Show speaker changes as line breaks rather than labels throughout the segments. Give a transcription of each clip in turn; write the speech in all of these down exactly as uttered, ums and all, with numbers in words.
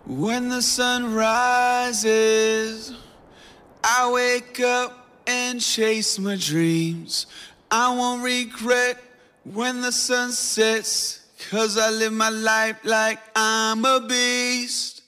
When the sun rises, I wake up and chase my dreams. I won't regret when the sun sets, 'cause I live my life like I'm a beast.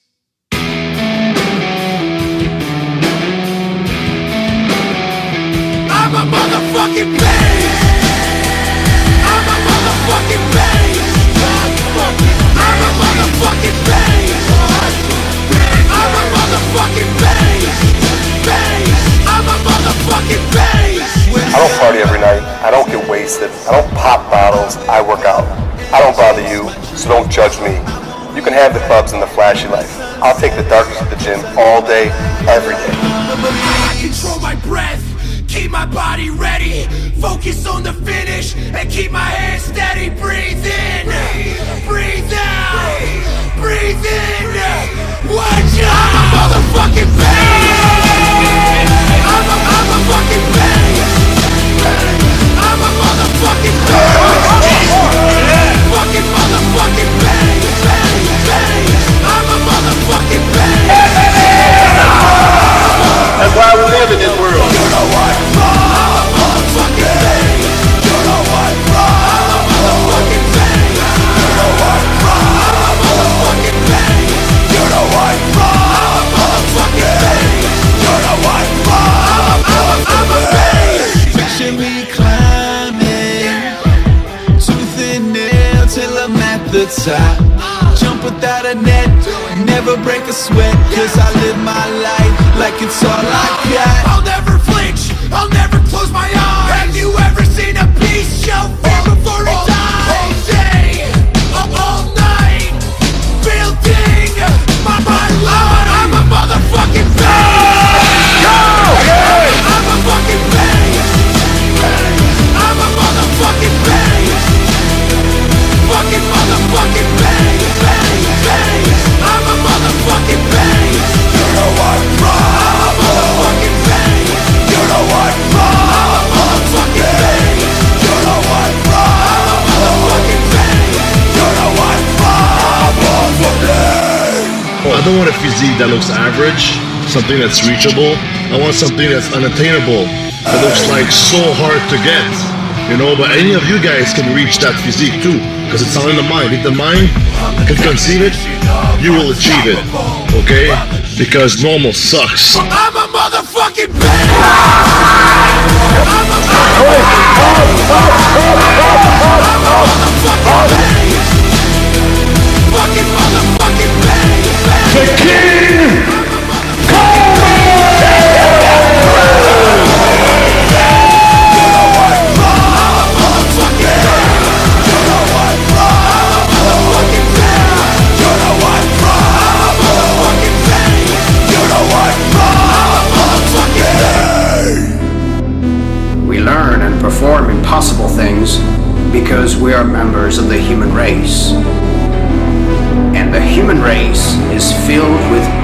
I'm a motherfucking beast. I'm a motherfucking beast. I'm a motherfucking beast. I'm a motherfucking beast. Beast. I'm a motherfucking beast.
I don't party every night. I don't get wasted. I don't pop bottles. I work out. I don't bother you, so don't judge me. You can have the clubs and the flashy life. I'll take the darkness at the gym all day, every day.
I control my breath, keep my body ready, focus on the finish, and keep my head steady. Breathe in, breathe out, breathe in. Watch out! I'm a motherfucking beast. I'm a, I'm a fucking beast. I'm a motherfucking beast. Fucking motherfucking beast. I'm a motherfucking beast.
That's why we live in this world.
You know what? I'm a motherfucking beast. You know what? I'm a motherfucking beast. You know what? I'm a motherfucking beast. You know what? I'm a motherfucking beast. You know what? I'm a, I'm a beast.
Picture me climbing, tooth and nail till I'm at the top. Jump without a net, never break a sweat, 'cause I live my life like it's all I got.
I'll never flinch, I'll never close my eyes. Have you ever seen a beast show fear before it dies? All day, all night, building my, my life. I'm a motherfucking beast. I'm a fucking beast. I'm a motherfucking beast. Fucking motherfucking beast. I'm a motherfucking beast. You know what? I'm a motherfucking beast. You know what? I'm a motherfucking beast. You know what? I'm a motherfucking beast. You know what? I'm a motherfucking.
I don't want a physique that looks average, something that's reachable. I want something that's unattainable, that looks like so hard to get. You know, but any of you guys can reach that physique too, because it's all in the mind. If the mind can conceive it, you will achieve it, okay? Because normal sucks.
I'm a motherfucking beast. I'm a motherfucking beast. Fucking motherfucking beast.
The King
perform impossible things because we are members of the human race. And the human race is filled with